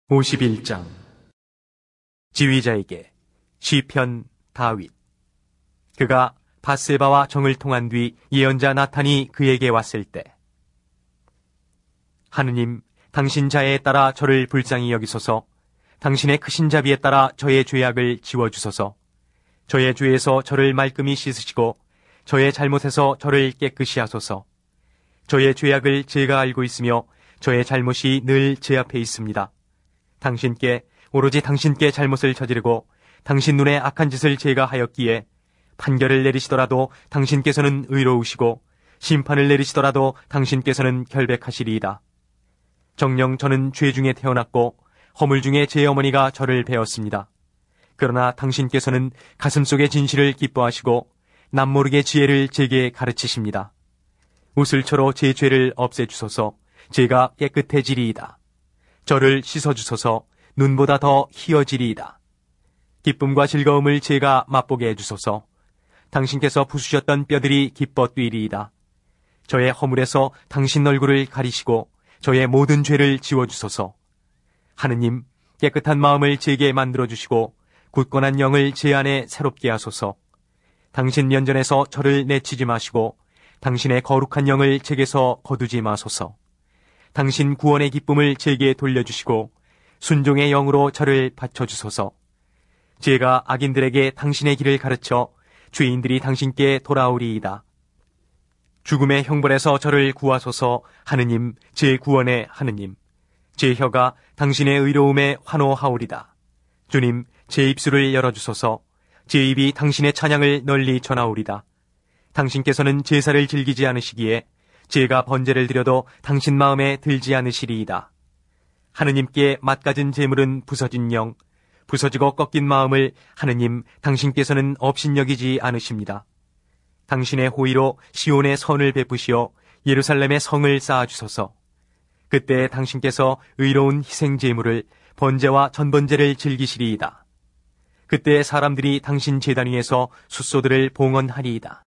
51장 지휘자에게 시편 다윗. 그가 밧세바와 정을 통한 뒤 예언자 나탄이 그에게 왔을 때, 하느님, 당신 자애에 따라 저를 불쌍히 여기소서. 당신의 크신 자비에 따라 저의 죄악을 지워주소서. 저의 죄에서 저를 말끔히 씻으시고 저의 잘못에서 저를 깨끗이 하소서. 저의 죄악을 제가 알고 있으며 저의 잘못이 늘 제 앞에 있습니다. 오로지 당신께 잘못을 저지르고 당신 눈에 악한 짓을 제가 하였기에 판결을 내리시더라도 당신께서는 의로우시고 심판을 내리시더라도 당신께서는 결백하시리이다. 정녕 저는 죄 중에 태어났고 허물 중에 제 어머니가 저를 배었습니다. 그러나 당신께서는 가슴속의 진실을 기뻐하시고 남모르게 지혜를 제게 가르치십니다. 우슬초로 제 죄를 없애주소서. 제가 깨끗해지리이다. 저를 씻어주소서. 눈보다 더 희어지리이다. 기쁨과 즐거움을 제가 맛보게 해주소서. 당신께서 부수셨던 뼈들이 기뻐 뛰리이다. 저의 허물에서 당신 얼굴을 가리시고 저의 모든 죄를 지워주소서. 하느님, 깨끗한 마음을 제게 만들어주시고 굳건한 영을 제 안에 새롭게 하소서. 당신 면전에서 저를 내치지 마시고 당신의 거룩한 영을 제게서 거두지 마소서. 당신 구원의 기쁨을 제게 돌려주시고 순종의 영으로 저를 받쳐주소서. 제가 악인들에게 당신의 길을 가르쳐 죄인들이 당신께 돌아오리이다. 죽음의 형벌에서 저를 구하소서. 하느님, 제 구원의 하느님. 제 혀가 당신의 의로움에 환호하오리다. 주님, 제 입술을 열어주소서. 제 입이 당신의 찬양을 널리 전하오리다. 당신께서는 제사를 즐기지 않으시기에 제가 번제를 드려도 당신 마음에 들지 않으시리이다. 하느님께 맛가진 제물은 부서진 영, 부서지고 꺾인 마음을 하느님 당신께서는 업신여기지 않으십니다. 당신의 호의로 시온의 선을 베푸시어 예루살렘의 성을 쌓아주소서. 그때 당신께서 의로운 희생 제물을 번제와 전번제를 즐기시리이다. 그때 사람들이 당신 제단 위에서 숫소들을 봉헌하리이다.